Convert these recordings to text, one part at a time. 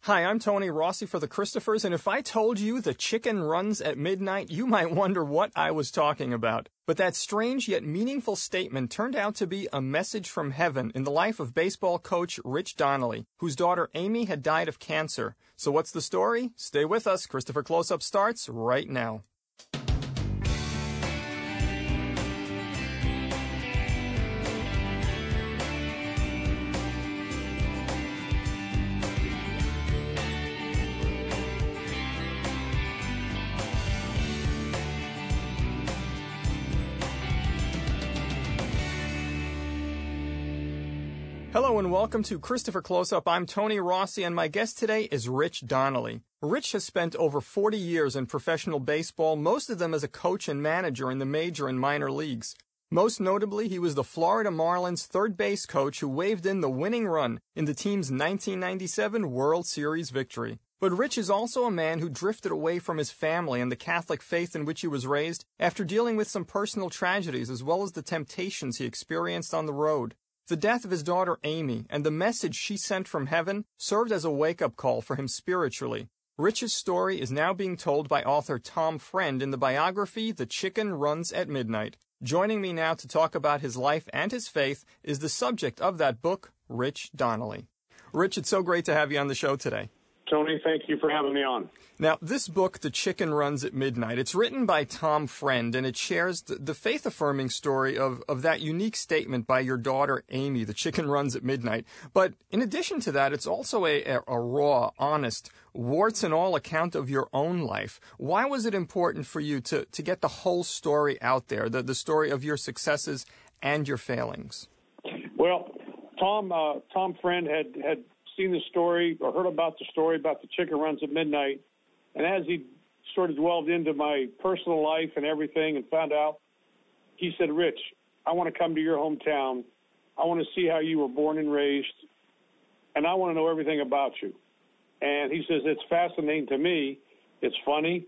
Hi, I'm Tony Rossi for the Christophers, and if I told you the chicken runs at midnight, you might wonder what I was talking about. But that strange yet meaningful statement turned out to be a message from heaven in the life of baseball coach Rich Donnelly, whose daughter Amy had died of cancer. So what's the story? Stay with us. Christopher Close-Up starts right now. Hello and welcome to Christopher Close-Up. I'm Tony Rossi and my guest today is Rich Donnelly. Rich has spent over 40 years in professional baseball, most of them as a coach and manager in the major and minor leagues. Most notably, he was the Florida Marlins third base coach who waved in the winning run in the team's 1997 World Series victory. But Rich is also a man who drifted away from his family and the Catholic faith in which he was raised after dealing with some personal tragedies as well as the temptations he experienced on the road. The death of his daughter Amy and the message she sent from heaven served as a wake-up call for him spiritually. Rich's story is now being told by author Tom Friend in the biography The Chicken Runs at Midnight. Joining me now to talk about his life and his faith is the subject of that book, Rich Donnelly. Rich, it's so great to have you on the show today. Tony, thank you for having me on. Now, this book, The Chicken Runs at Midnight, it's written by Tom Friend, and it shares the faith-affirming story of that unique statement by your daughter, Amy, the chicken runs at midnight. But in addition to that, it's also a raw, honest, warts and all account of your own life. Why was it important for you to get the whole story out there, the story of your successes and your failings? Well, Tom Friend had seen the story or heard about the story about the chicken runs at midnight. And as he sort of dwelled into my personal life and everything and found out, he said, Rich, I want to come to your hometown. I want to see how you were born and raised, and I want to know everything about you. And he says, it's fascinating to me. It's funny.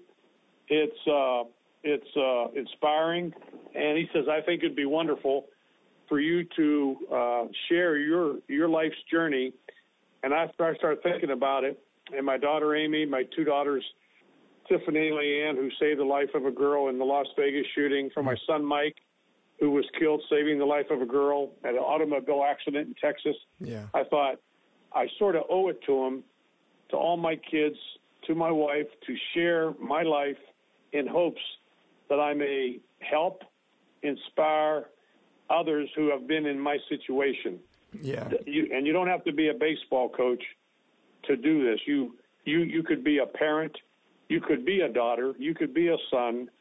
It's inspiring. And he says, I think it'd be wonderful for you to share your life's journey. And after I started thinking about it, and my daughter Amy, my two daughters, Tiffany and Leanne, who saved the life of a girl in the Las Vegas shooting, for my son Mike, who was killed saving the life of a girl at an automobile accident in Texas, I thought I sort of owe it to him, to all my kids, to my wife, to share my life in hopes that I may help, inspire others who have been in my situation. Yeah. And you don't have to be a baseball coach to do this. You could be a parent, you could be a daughter, you could be a son,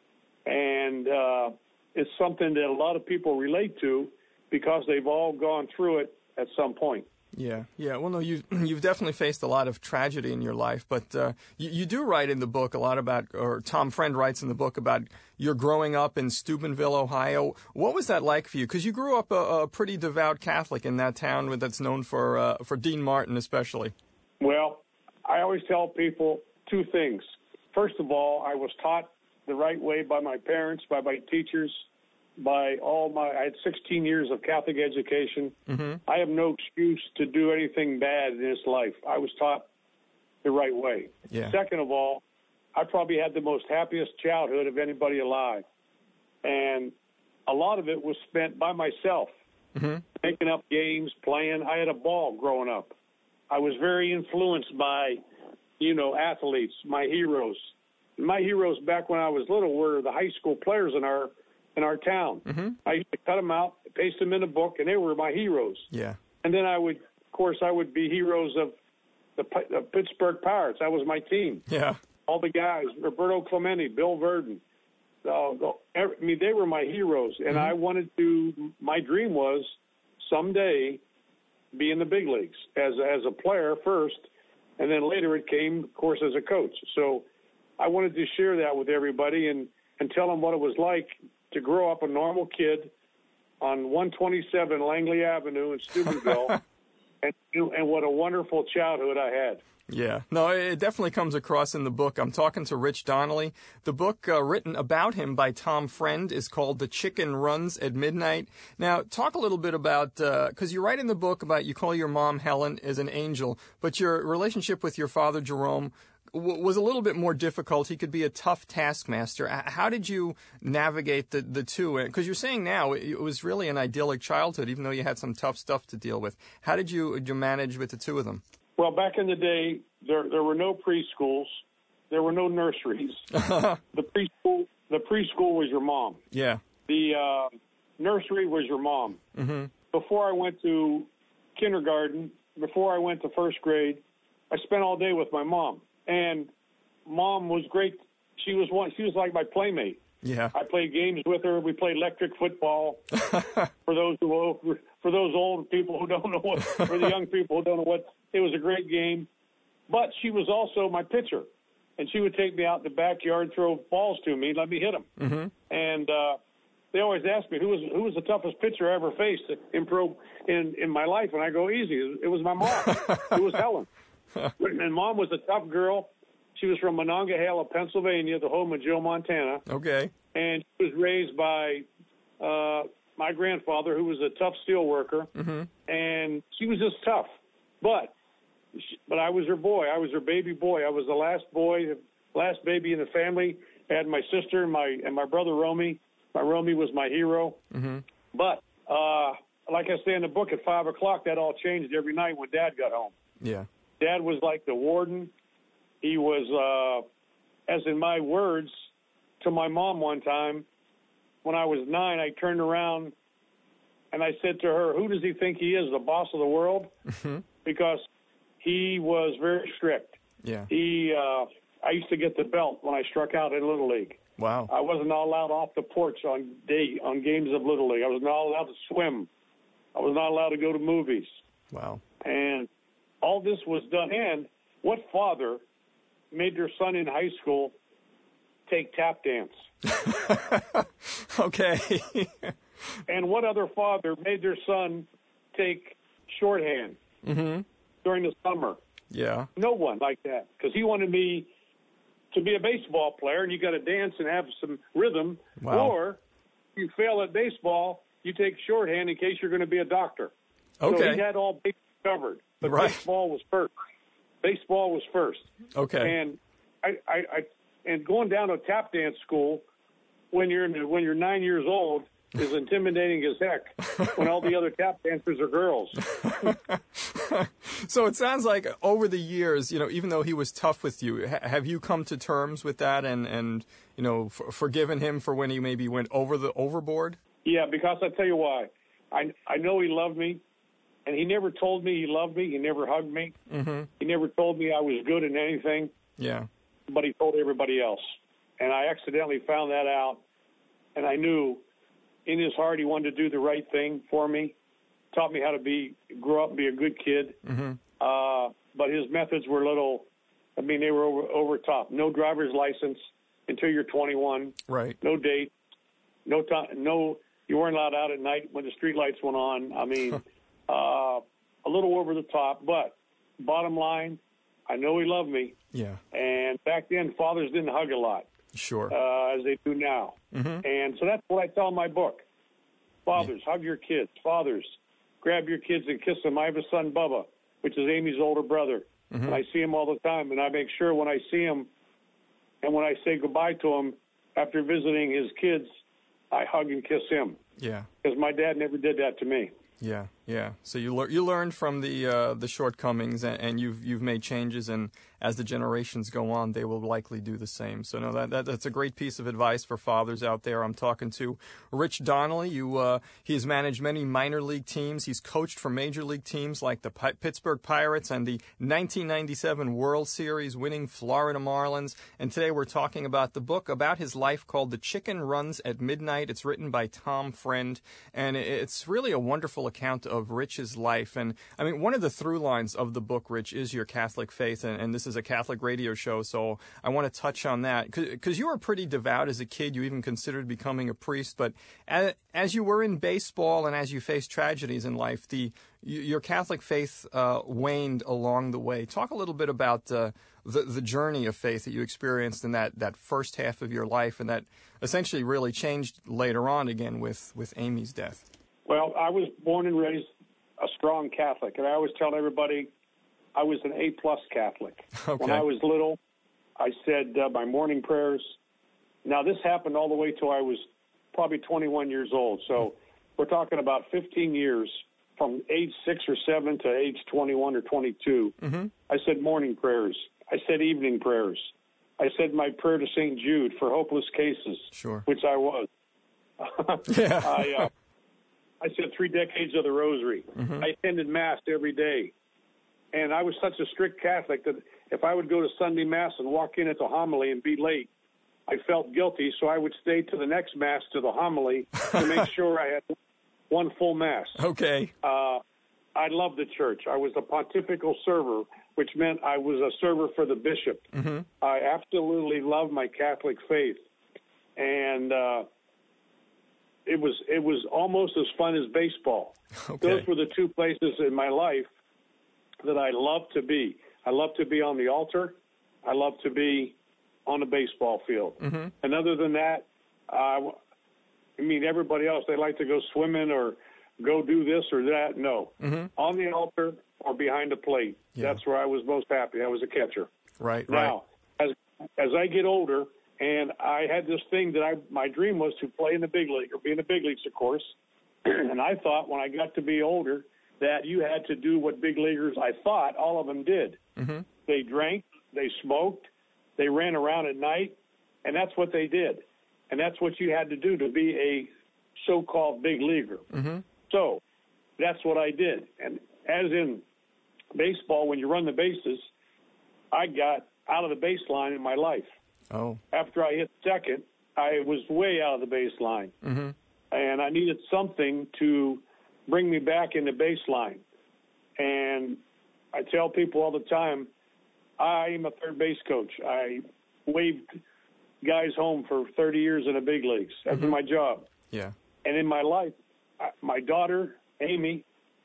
and it's something that a lot of people relate to because they've all gone through it at some point. Yeah. Well, no, you've definitely faced a lot of tragedy in your life, but you do write in the book a lot about, or Tom Friend writes in the book about your growing up in Steubenville, Ohio. What was that like for you? Because you grew up a pretty devout Catholic in that town that's known for Dean Martin especially. Well, I always tell people two things. First of all, I was taught the right way by my parents, by my teachers, I had 16 years of Catholic education. Mm-hmm. I have no excuse to do anything bad in this life. I was taught the right way. Yeah. Second of all, I probably had the most happiest childhood of anybody alive. And a lot of it was spent by myself, making up games, playing. I had a ball growing up. I was very influenced by, athletes, my heroes. My heroes back when I was little were the high school players in our town. Mm-hmm. I used to cut them out, paste them in a book, and they were my heroes. Yeah. And then I would be heroes of the Pittsburgh Pirates. That was my team. Yeah. All the guys, Roberto Clemente, Bill Verdon. They were my heroes. And I wanted my dream was someday be in the big leagues as a player first, and then later it came, of course, as a coach. So I wanted to share that with everybody and tell them what it was like to grow up a normal kid on 127 Langley Avenue in Steubenville And what a wonderful childhood I had. Yeah. No, it definitely comes across in the book. I'm talking to Rich Donnelly. The book written about him by Tom Friend is called The Chicken Runs at Midnight. Now, talk a little bit about, because you write in the book about you call your mom Helen as an angel, but your relationship with your father, Jerome, was a little bit more difficult. He could be a tough taskmaster. How did you navigate the two? Because you're saying now it was really an idyllic childhood, even though you had some tough stuff to deal with. How did you manage with the two of them? Well, back in the day, there were no preschools. There were no nurseries. The preschool was your mom. Yeah. The nursery was your mom. Mm-hmm. Before I went to kindergarten, before I went to first grade, I spent all day with my mom. And Mom was great. She was like my playmate. Yeah. I played games with her. We played electric football. For those old people who don't know what, for the young people who don't know what, it was a great game. But she was also my pitcher, and she would take me out in the backyard, throw balls to me, let me hit them. Mm-hmm. And they always ask me who was the toughest pitcher I ever faced in my life, and I go easy. It was my mom. It was Helen. And Mom was a tough girl. She was from Monongahela, Pennsylvania, the home of Joe Montana. Okay. And she was raised by my grandfather, who was a tough steel worker. Mm-hmm. And she was just tough. But I was her boy. I was her baby boy. I was the last boy, the last baby in the family. I had my sister and my brother Romy. My Romy was my hero. Mm-hmm. But like I say in the book, at 5 o'clock, that all changed every night when Dad got home. Yeah. Dad was like the warden. He was, as in my words, to my mom one time, when I was 9, I turned around and I said to her, who does he think he is, the boss of the world? Mm-hmm. Because he was very strict. Yeah. I used to get the belt when I struck out in Little League. Wow. I wasn't allowed off the porch on games of Little League. I was not allowed to swim. I was not allowed to go to movies. Wow. And all this was done. And what father made their son in high school take tap dance? Okay. And what other father made their son take shorthand during the summer? Yeah. No one like that, because he wanted me to be a baseball player, and you got to dance and have some rhythm. Wow. Or if you fail at baseball, you take shorthand in case you're going to be a doctor. Okay. So he had all bases covered, but right. Baseball was first. Baseball was first. Okay. And and going down to tap dance school when you're 9 years old is intimidating as heck when all the other tap dancers are girls. So it sounds like over the years, even though he was tough with you, have you come to terms with that and forgiven him for when he maybe went overboard? Yeah, because I tell you why. I know he loved me, and he never told me he loved me. He never hugged me. Mm-hmm. He never told me I was good in anything. Yeah. But he told everybody else. And I accidentally found that out, and I knew in his heart he wanted to do the right thing for me, taught me how to grow up and be a good kid. Mm-hmm. But his methods were they were over top. No driver's license until you're 21. Right. No date. No time. No, you weren't allowed out at night when the street lights went on. I mean, a little over the top. But bottom line, I know he loved me. Yeah. And back then, fathers didn't hug a lot. Sure. As they do now. Mm-hmm. And so that's what I tell in my book. Fathers, hug your kids. Fathers, grab your kids and kiss them. I have a son, Bubba, which is Amy's older brother. Mm-hmm. And I see him all the time. And I make sure when I see him and when I say goodbye to him after visiting his kids, I hug and kiss him. Yeah. Because my dad never did that to me. Yeah, yeah. So you learned from the shortcomings, and you've made changes, and as the generations go on, they will likely do the same. So no, that's a great piece of advice for fathers out there. I'm talking to Rich Donnelly. He has managed many minor league teams. He's coached for major league teams like the Pittsburgh Pirates and the 1997 World Series winning Florida Marlins. And today we're talking about the book about his life called The Chicken Runs at Midnight. It's written by Tom Friend, and it's really a wonderful account of Rich's life. And I mean, one of the through lines of the book, Rich, is your Catholic faith. And this is a Catholic radio show, so I want to touch on that. Because you were pretty devout as a kid. You even considered becoming a priest. But as you were in baseball and as you faced tragedies in life, your Catholic faith waned along the way. Talk a little bit about the journey of faith that you experienced in that first half of your life, and that essentially really changed later on again with Amy's death. Well, I was born and raised a strong Catholic, and I always tell everybody I was an A-plus Catholic. Okay. When I was little, I said my morning prayers. Now, this happened all the way till I was probably 21 years old, so we're talking about 15 years from age 6 or 7 to age 21 or 22. Mm-hmm. I said morning prayers. I said evening prayers. I said my prayer to St. Jude for hopeless cases, sure, which I was. Yeah. I said 3 decades of the Rosary. Mm-hmm. I attended Mass every day. And I was such a strict Catholic that if I would go to Sunday Mass and walk in at the homily and be late, I felt guilty, so I would stay to the next Mass to the homily to make sure I had one full Mass. Okay. I loved the church. I was a pontifical server, which meant I was a server for the bishop. Mm-hmm. I absolutely loved my Catholic faith. And it was almost as fun as baseball. Okay. Those were the two places in my life that I loved to be. I loved to be on the altar. I loved to be on the baseball field. Mm-hmm. And other than that, everybody else, they like to go swimming or go do this or that. No. Mm-hmm. On the altar or behind the plate. Yeah. That's where I was most happy. I was a catcher. Right. Now, as I get older, and I had this thing that my dream was to play in the big league, or be in the big leagues, of course. And I thought when I got to be older that you had to do what big leaguers, I thought all of them did. Mm-hmm. They drank, they smoked, they ran around at night, and that's what they did. And that's what you had to do to be a so-called big leaguer. Mm-hmm. So that's what I did. And as in baseball, when you run the bases, I got out of the baseline in my life. Oh. After I hit second, I was way out of the baseline. Mm-hmm. And I needed something to bring me back into baseline. And I tell people all the time, I'm a third base coach. I waved guys home for 30 years in the big leagues. That's my job. Yeah. And in my life, my daughter, Amy,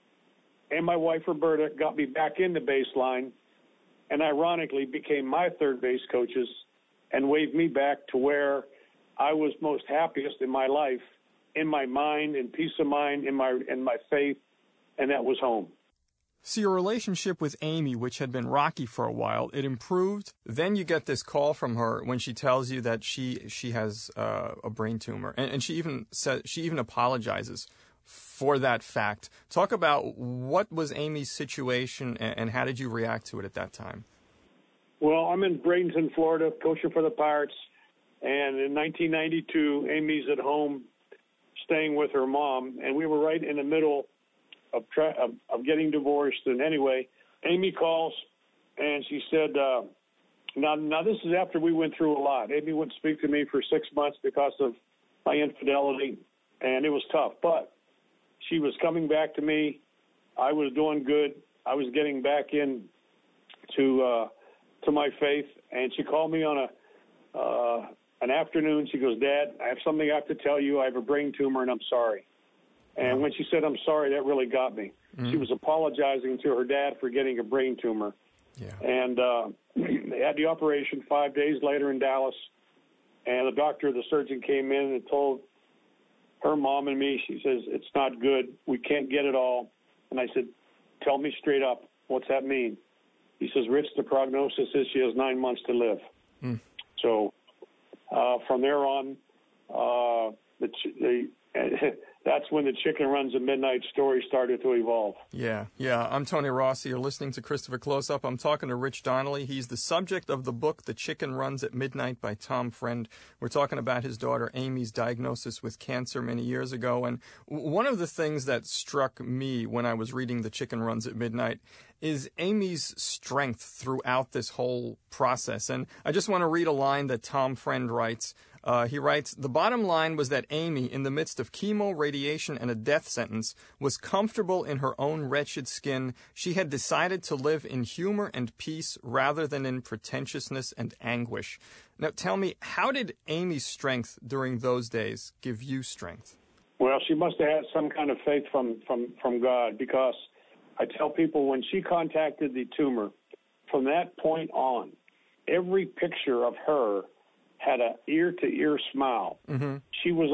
and my wife, Roberta, got me back into baseline, and ironically became my third base coaches and waved me back to where I was most happiest in my life, in my mind, in peace of mind, in my faith, and that was home. So your relationship with Amy, which had been rocky for a while, it improved. Then you get this call from her when she tells you that she has a brain tumor, and she even apologizes for that fact. Talk about what was Amy's situation and how did you react to it at that time? Well, I'm in Bradenton, Florida, coaching for the Pirates, and in 1992, Amy's at home staying with her mom, and we were right in the middle of getting divorced. And anyway, Amy calls, and she said, now this is after we went through a lot. Amy wouldn't speak to me for 6 months because of my infidelity, and it was tough. But she was coming back to me. I was doing good. I was getting back in to my faith, and she called me on an afternoon. She goes, Dad, I have something I have to tell you. I have a brain tumor, and I'm sorry. And when she said, I'm sorry, that really got me. Mm-hmm. She was apologizing to her dad for getting a brain tumor. Yeah. And they had the operation 5 days later in Dallas, and the surgeon came in and told her mom and me, she says, it's not good. We can't get it all. And I said, tell me straight up, what's that mean? He says, Rich, the prognosis is she has 9 months to live. Mm. So from there on, that's when the Chicken Runs at Midnight story started to evolve. Yeah. I'm Tony Rossi. You're listening to Christopher Close-Up. I'm talking to Rich Donnelly. He's the subject of the book, The Chicken Runs at Midnight by Tom Friend. We're talking about his daughter Amy's diagnosis with cancer many years ago. And one of the things that struck me when I was reading The Chicken Runs at Midnight is Amy's strength throughout this whole process. And I just want to read a line that Tom Friend writes. He writes, the bottom line was that Amy, in the midst of chemo, radiation, and a death sentence, was comfortable in her own wretched skin. She had decided to live in humor and peace rather than in pretentiousness and anguish. Now, tell me, how did Amy's strength during those days give you strength? Well, she must have had some kind of faith from God, because I tell people when she contacted the tumor, from that point on, every picture of her had an ear-to-ear smile. Mm-hmm. She was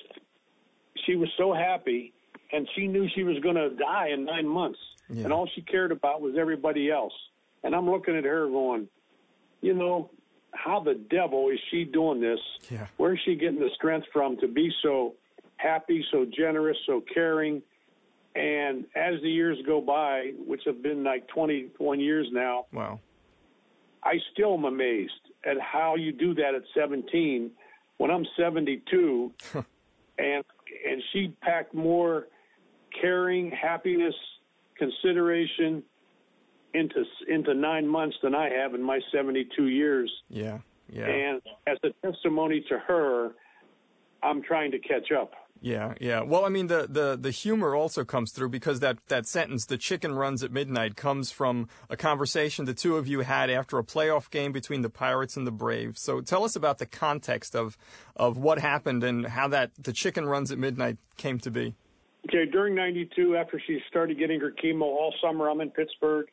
so happy, and she knew she was going to die in 9 months. Yeah. And all she cared about was everybody else. And I'm looking at her going, you know, how the devil is she doing this? Yeah. Where is she getting the strength from to be so happy, so generous, so caring? And as the years go by, which have been like 21 years now, wow, I still am amazed at how you do that at 17 when I'm 72, and she packed more caring, happiness, consideration into 9 months than I have in my 72 years. Yeah. And as a testimony to her, I'm trying to catch up. Yeah. Well, I mean, the humor also comes through, because that sentence, the chicken runs at midnight, comes from a conversation the two of you had after a playoff game between the Pirates and the Braves. So tell us about the context of what happened and how the chicken runs at midnight came to be. Okay, during 92, after she started getting her chemo all summer, I'm in Pittsburgh.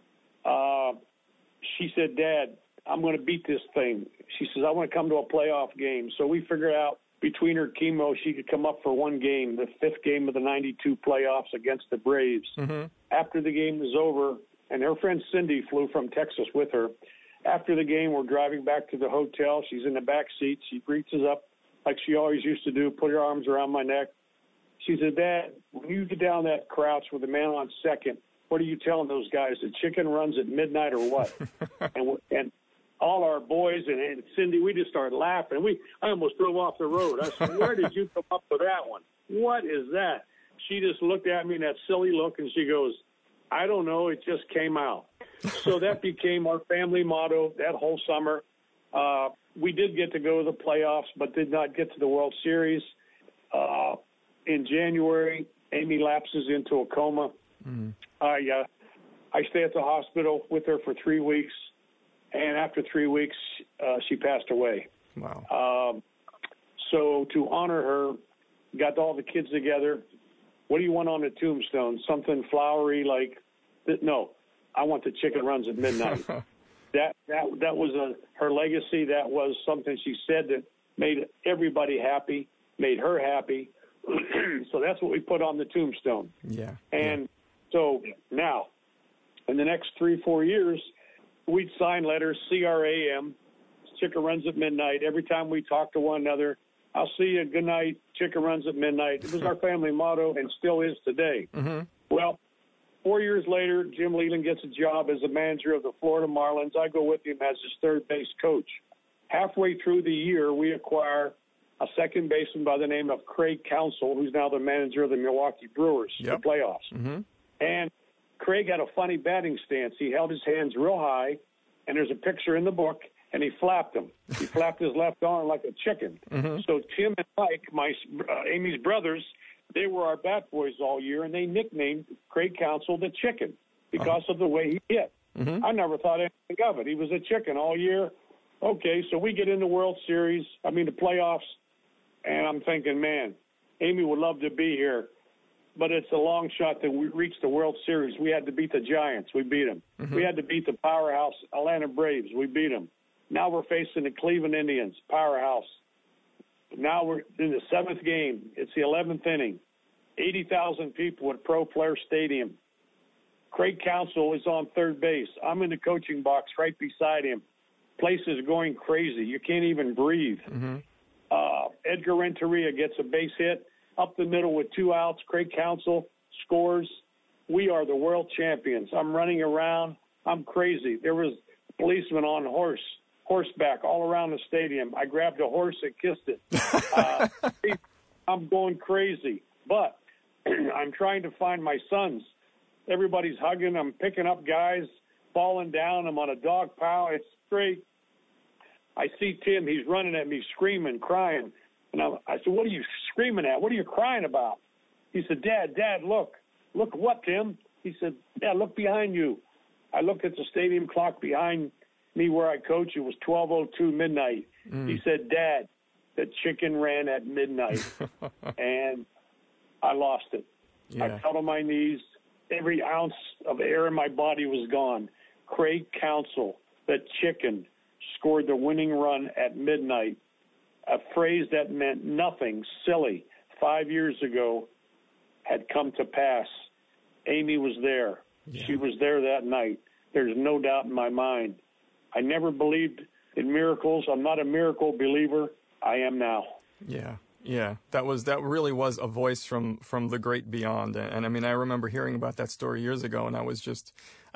She said, Dad, I'm going to beat this thing. She says, I want to come to a playoff game. So we figured out between her chemo, she could come up for one game, the fifth game of the 92 playoffs against the Braves. Mm-hmm. After the game was over, and her friend Cindy flew from Texas with her. After the game, we're driving back to the hotel. She's in the back seat. She reaches up like she always used to do, put her arms around my neck. She said, Dad, when you get down that crouch with the man on second, what are you telling those guys? The chicken runs at midnight or what? and all our boys and Cindy, we just started laughing. I almost drove off the road. I said, where did you come up with that one? What is that? She just looked at me in that silly look, and she goes, I don't know. It just came out. So that became our family motto that whole summer. We did get to go to the playoffs, but did not get to the World Series. In January, Amy lapses into a coma. Mm-hmm. I stay at the hospital with her for 3 weeks. And after 3 weeks, she passed away. Wow. So to honor her, got all the kids together. What do you want on the tombstone? Something flowery like that? No, I want the chicken runs at midnight. that was her legacy. That was something she said that made everybody happy, made her happy. So that's what we put on the tombstone. Yeah. And so now, in the next 3-4 years, we'd sign letters, CRAM, chicken runs at midnight. Every time we talk to one another, I'll see you, good night, chicken runs at midnight. It was our family motto and still is today. Mm-hmm. Well, 4 years later, Jim Leyland gets a job as the manager of the Florida Marlins. I go with him as his third base coach. Halfway through the year, we acquire a second baseman by the name of Craig Counsell, who's now the manager of the Milwaukee Brewers, the playoffs. Mm-hmm. And Craig had a funny batting stance. He held his hands real high, and there's a picture in the book, and he flapped them. He flapped his left arm like a chicken. Mm-hmm. So Tim and Mike, Amy's brothers, they were our bat boys all year, and they nicknamed Craig Counsell the Chicken because of the way he hit. Mm-hmm. I never thought anything of it. He was a chicken all year. Okay, so we get in the the playoffs, and I'm thinking, man, Amy would love to be here. But it's a long shot that we reach the World Series. We had to beat the Giants. We beat them. Mm-hmm. We had to beat the powerhouse Atlanta Braves. We beat them. Now we're facing the Cleveland Indians, powerhouse. Now we're in the seventh game. It's the 11th inning. 80,000 people at Pro Flair Stadium. Craig Counsell is on third base. I'm in the coaching box right beside him. Place is going crazy. You can't even breathe. Mm-hmm. Edgar Renteria gets a base hit. Up the middle with 2 outs, Craig Counsell scores. We are the world champions. I'm running around. I'm crazy. There was policemen on horseback all around the stadium. I grabbed a horse and kissed it. I'm going crazy. But I'm trying to find my sons. Everybody's hugging. I'm picking up guys, falling down. I'm on a dog pile. It's great. I see Tim. He's running at me, screaming, crying. And I said, what are you screaming at? What are you crying about? He said, Dad, look. Look what, Tim? He said, Dad, look behind you. I looked at the stadium clock behind me where I coach. It was 12:02 midnight. He said, Dad, the chicken ran at midnight. And I lost it. Yeah. I fell to my knees. Every ounce of air in my body was gone. Craig Counsell, the chicken, scored the winning run at midnight, a phrase that meant nothing, silly, 5 years ago, had come to pass. Amy was there. Yeah. She was there that night. There's no doubt in my mind. I never believed in miracles. I'm not a miracle believer. I am now. Yeah. Yeah, that really was a voice from the great beyond, and I mean, I remember hearing about that story years ago, and I was just,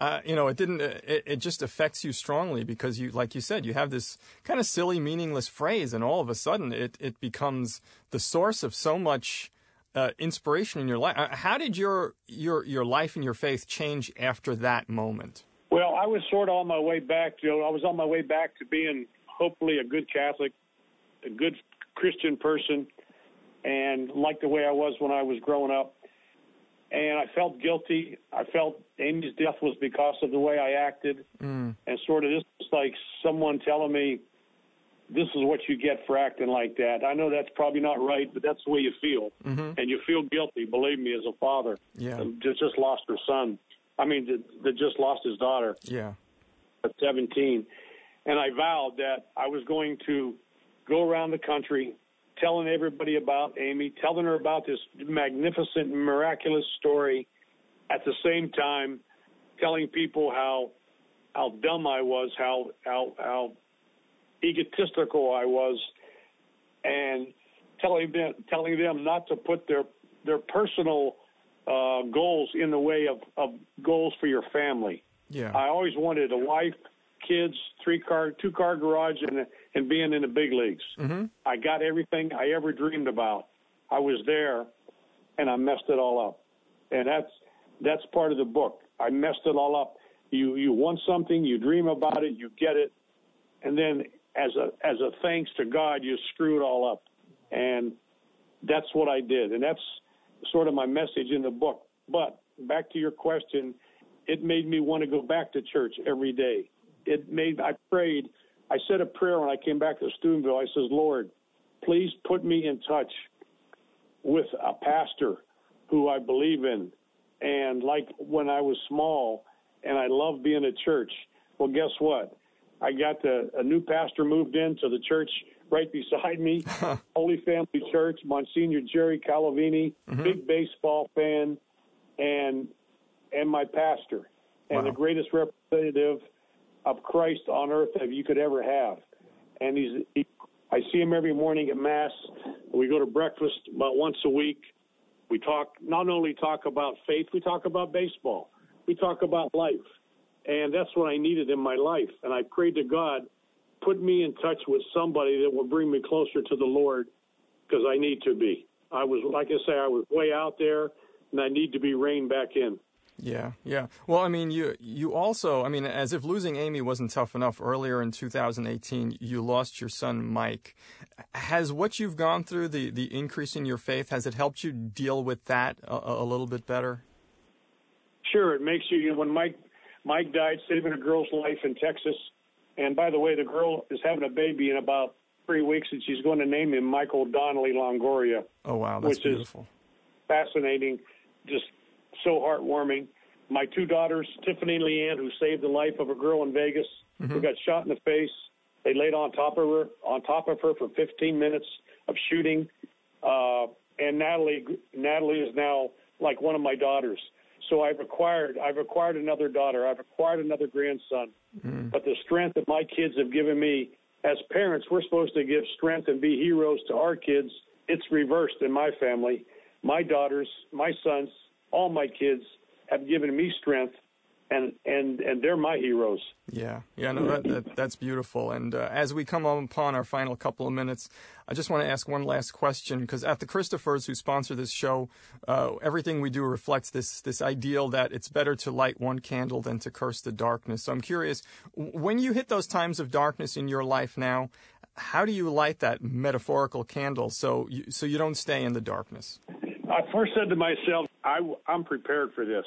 it just affects you strongly because you, like you said, you have this kind of silly, meaningless phrase, and all of a sudden it becomes the source of so much inspiration in your life. How did your life and your faith change after that moment? Well, I was sort of on my way back, Joe. I was on my way back to being hopefully a good Catholic, a good Christian person, and like the way I was when I was growing up. And I felt guilty. I felt Amy's death was because of the way I acted. And sort of this was like someone telling me, this is what you get for acting like that. I know that's probably not right, but that's the way you feel. And you feel guilty, believe me, as a father. Yeah. That just lost her son. That just lost his daughter. Yeah. At 17. And I vowed that I was going to go around the country telling everybody about Amy, telling her about this magnificent, miraculous story, at the same time telling people how dumb I was, how egotistical I was, and telling them not to put their personal goals in the way of goals for your family. Yeah. I always wanted a wife, kids, two-car garage, and being in the big leagues. I got everything I ever dreamed about. I was there, and I messed it all up. And that's part of the book. I messed it all up. You want something, you dream about it, you get it, and then as a thanks to God, you screw it all up. And that's what I did, and that's sort of my message in the book. But back to your question, it made me want to go back to church every day. I prayed. I said a prayer when I came back to Steubenville. I says, Lord, please put me in touch with a pastor who I believe in. And like when I was small and I loved being at church, well, guess what? I got a new pastor moved into the church right beside me, Holy Family Church, Monsignor Jerry Calavini, big baseball fan, and my pastor, and the greatest representative of Christ on earth that you could ever have. And I see him every morning at Mass. We go to breakfast about once a week. We not only talk about faith, we talk about baseball. We talk about life. And that's what I needed in my life. And I prayed to God, put me in touch with somebody that will bring me closer to the Lord, because I need to be. I was way out there, and I need to be reined back in. Yeah, yeah. Well, I mean, you also, as if losing Amy wasn't tough enough, earlier in 2018, you lost your son, Mike. Has what you've gone through, the increase in your faith, has it helped you deal with that a little bit better? Sure. It makes you, when Mike died, saving a girl's life in Texas. And by the way, the girl is having a baby in about 3 weeks, and she's going to name him Michael Donnelly Longoria. Oh, wow. That's beautiful. Is fascinating, just so heartwarming. My two daughters, Tiffany and Leanne, who saved the life of a girl in Vegas who got shot in the face. They laid on top of her for 15 minutes of shooting. And Natalie is now like one of my daughters. So I've acquired another daughter. I've acquired another grandson. But the strength that my kids have given me, as parents, we're supposed to give strength and be heroes to our kids. It's reversed in my family. My daughters, my sons, all my kids have given me strength and they're my heroes. Yeah, no, that's beautiful. And as we come upon our final couple of minutes, I just want to ask one last question, because at the Christophers, who sponsor this show, everything we do reflects this ideal that it's better to light one candle than to curse the darkness. So I'm curious, when you hit those times of darkness in your life now, how do you light that metaphorical candle so you don't stay in the darkness? I first said to myself, I'm prepared for this.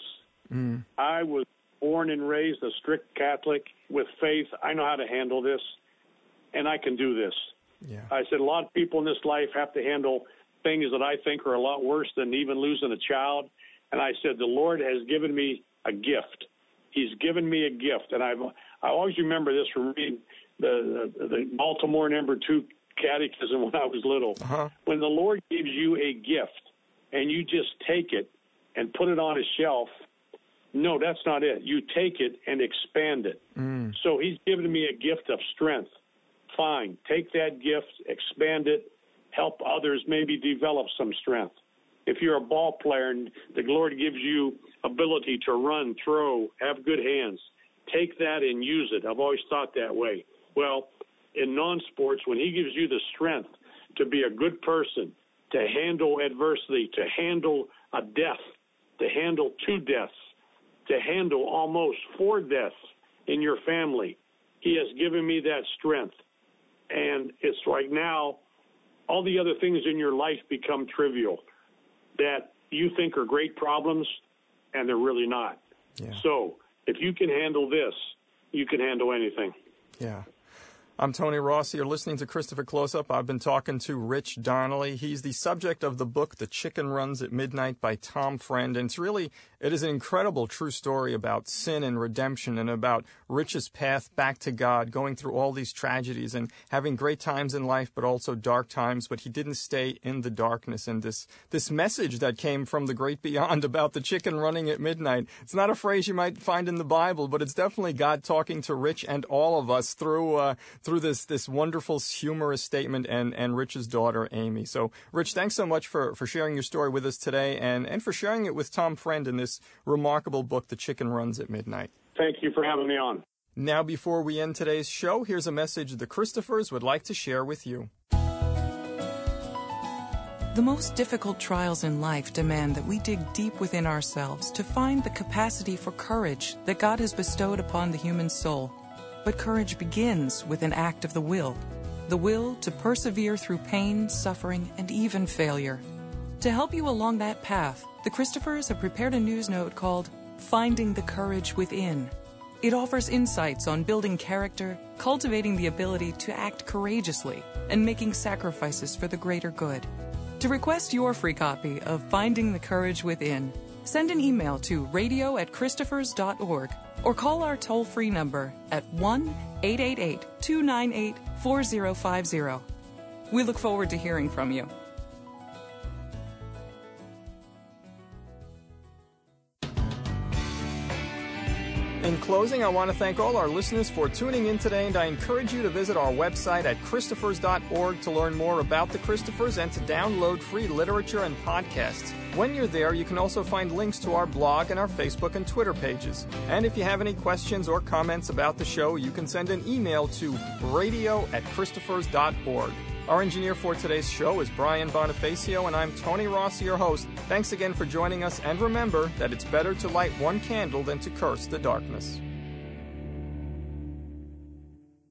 I was born and raised a strict Catholic with faith. I know how to handle this, and I can do this. Yeah. I said a lot of people in this life have to handle things that I think are a lot worse than even losing a child. And I said, the Lord has given me a gift. He's given me a gift. And I always remember this from reading the Baltimore No. 2 Catechism when I was little. Uh-huh. When the Lord gives you a gift and you just take it and put it on a shelf, no, that's not it. You take it and expand it. So he's given me a gift of strength. Fine. Take that gift, expand it, help others maybe develop some strength. If you're a ball player and the Lord gives you ability to run, throw, have good hands, take that and use it. I've always thought that way. Well, in non-sports, when he gives you the strength to be a good person, to handle adversity, to handle a death, to handle 2 deaths, to handle almost 4 deaths in your family, he has given me that strength. And it's like now, all the other things in your life become trivial that you think are great problems, and they're really not. Yeah. So if you can handle this, you can handle anything. Yeah. I'm Tony Rossi. You're listening to Christopher Close-Up. I've been talking to Rich Donnelly. He's the subject of the book, The Chicken Runs at Midnight by Tom Friend. And it is an incredible true story about sin and redemption and about Rich's path back to God, going through all these tragedies and having great times in life, but also dark times. But he didn't stay in the darkness. And this message that came from the great beyond about the chicken running at midnight, it's not a phrase you might find in the Bible, but it's definitely God talking to Rich and all of us through this wonderful, humorous statement and Rich's daughter, Amy. So, Rich, thanks so much for sharing your story with us today and for sharing it with Tom Friend in this remarkable book, The Chicken Runs at Midnight. Thank you for having me on. Now, before we end today's show, here's a message the Christophers would like to share with you. The most difficult trials in life demand that we dig deep within ourselves to find the capacity for courage that God has bestowed upon the human soul. But courage begins with an act of the will to persevere through pain, suffering, and even failure. To help you along that path, the Christophers have prepared a news note called Finding the Courage Within. It offers insights on building character, cultivating the ability to act courageously, and making sacrifices for the greater good. To request your free copy of Finding the Courage Within, send an email to radio@christophers.org or call our toll-free number at 1-888-298-4050. We look forward to hearing from you. In closing, I want to thank all our listeners for tuning in today, and I encourage you to visit our website at christophers.org to learn more about the Christophers and to download free literature and podcasts. When you're there, you can also find links to our blog and our Facebook and Twitter pages. And if you have any questions or comments about the show, you can send an email to radio@christophers.org. Our engineer for today's show is Brian Bonifacio, and I'm Tony Rossi, your host. Thanks again for joining us, and remember that it's better to light one candle than to curse the darkness.